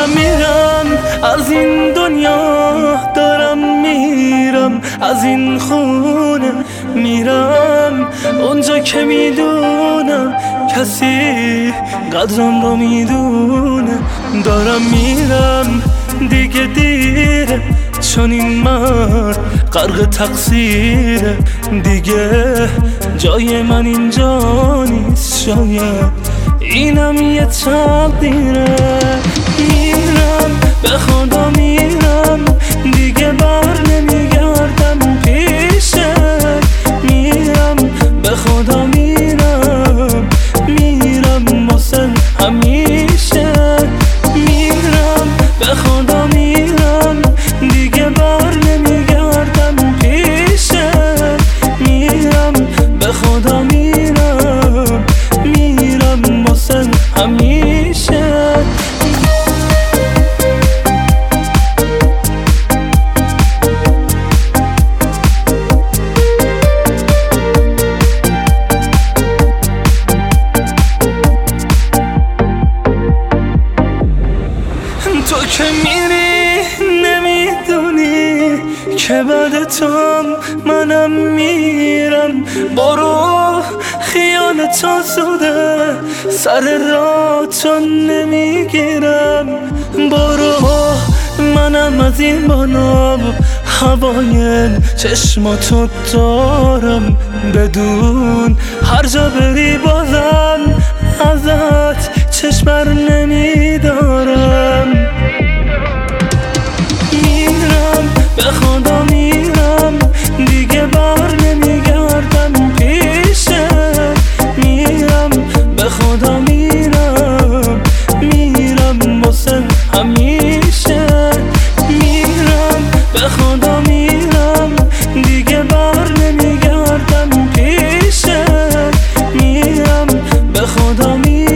دارم میرم از این دنیا، دارم میرم از این خونه، میرم اونجا که میدونم کسی قدرم رو میدونه. دارم میرم دیگه دیره، چون این مرد غرق تقصیره، دیگه جای من اینجا نیست، شاید اینم یه تقدیره. میرم به خدا میرم دیگه بر نمیگردم پیشه، میرم به خدا میرم، میرم واسه همیشه، میرم به خدا میرم دیگه بر نمیگردم پیشه، میرم به خدا میرم، میرم واسه همیشه. تو که میری نمیدونی که بعد تو منم میرم، برو خیالت آسوده سر راه تو نمیگیرم، برو منم از این بالا هوای چشماتو دارم، بدون هر جا بری بازم ازت چشم بر نمیدارم. میرم به خدا میرم دیگه بر نمیگردم پیشه، میرم به خدا میرم، میرم واسه همیشه، میرم به خدا میرم دیگه بر نمیگردم پیشه، میرم به خدا میرم.